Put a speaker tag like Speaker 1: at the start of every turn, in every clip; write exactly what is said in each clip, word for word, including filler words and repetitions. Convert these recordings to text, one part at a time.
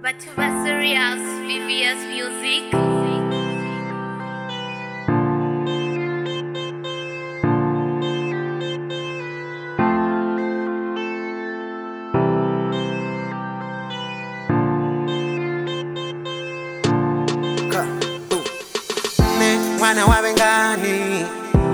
Speaker 1: Batu Basarias, V V S Music.
Speaker 2: Mwana wa Bengani,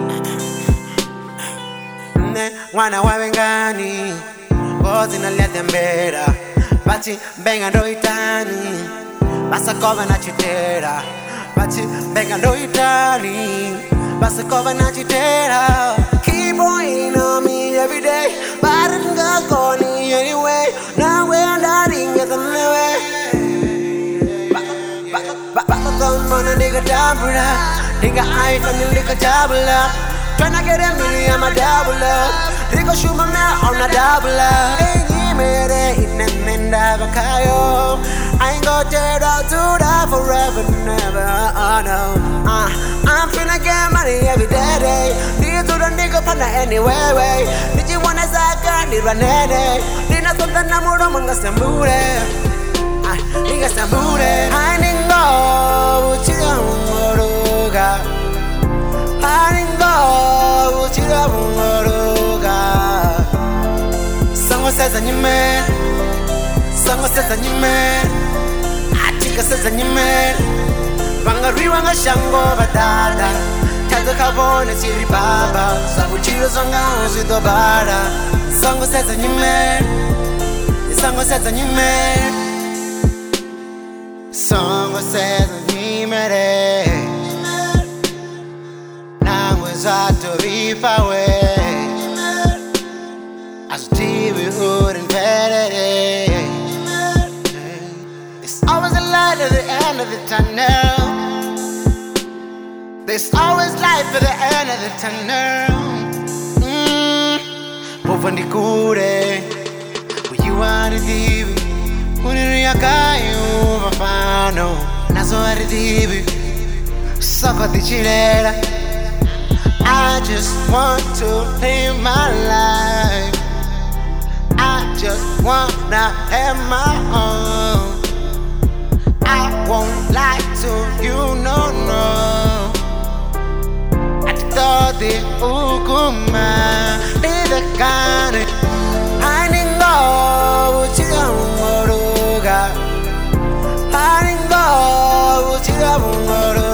Speaker 2: mwana wa Bengani, bozi na letembera, bati benga ndo itani, basa kova na chitera, bati benga ndo itani, basa kova na chitera. Keep on me every day, but I'm not going anyway. Now we're not in the way. Back on a nigga double up. Nigga, I ain't from the nigga double up. Tryna get a million, I'm a double up. Nigga, shoot my man on a double up. Ain't give me in the menda bakayo. I ain't gon' tear out to that forever, never, oh no. Uh, I'm finna get money every day, day. Need to the nigga panda anyway, way. Did you wanna say, girl, need one day? Did not something I'm more than some booty. Nigga, some booty. I ain't go, what you don't Someone says a new man, someone says a new man, Atika says a new man, Bangari Wanga Shango Badada, Tata Carbon and Siri Baba, Sabuchiro Sanga with the Bada. Someone says a new man, someone says a new man, someone says a new man. To be far away as T V wouldn't it. There's always a light at the end of the tunnel. There's always light at the end of the tunnel. Povandi kure you are the divi uniriakayo mafano nazo ari divi soko ticirera. I just want to live my life. I just wanna have my own. I won't lie to you, no, no. I thought the ukuma is the kind I didn't know what you don't got. I didn't know what you don't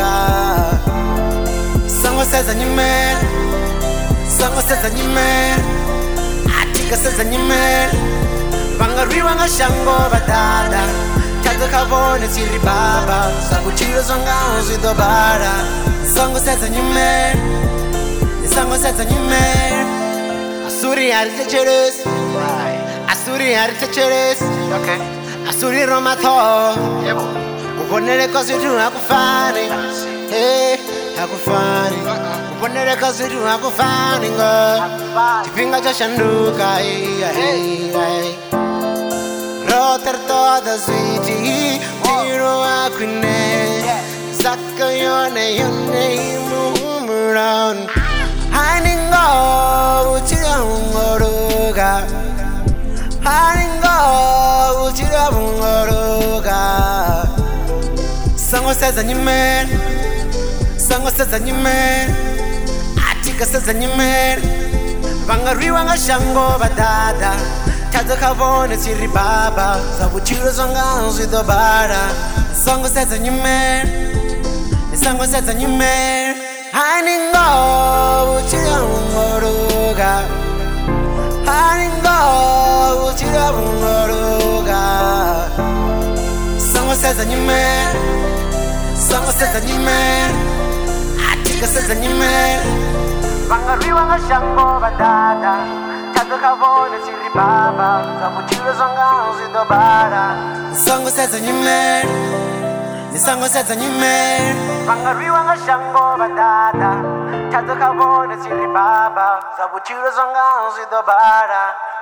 Speaker 2: Someone says a new man, someone says a new man, Atika says a new man, Bangari Wanga Shango Badada, Tata Carbon and Siri Baba, Sabuchiro Sanga with the Bada. Someone says a new man, someone says a new man, Asuri Aritecheres, Asuri Aritecheres, okay, Asuri Romato, Uponere cause you do Akufani, hey. Hakufani uponele kazi tu hakufani ngo kipinga cha shanduka hey hey roter toda sweetie tiro akune zakka yone yone mumuran haningo uchira ngoroga haningo uchira ngoroga. Someone says a new man, someone says a new man, Atika says a new man, Bangari Wanga Shango Badada, Tata Carbon and Siri Baba, Sabuchiro Sanga with the Bada. Someone says a new man, someone says a new man, Haningo, Uchiramuruga, Haningo, Uchiramuruga. Someone says a new man, someone says a new man, Atika says a new man, Bangari Wanga Shango Badada, Tata Carbon and Siri Baba, Sabuchiro Sanga with the Bada. Someone says a new man, the song says a new man, Bangari Wanga Shango Badada, Tata Carbon and Siri Baba, Sabuchiro Sanga with the Bada.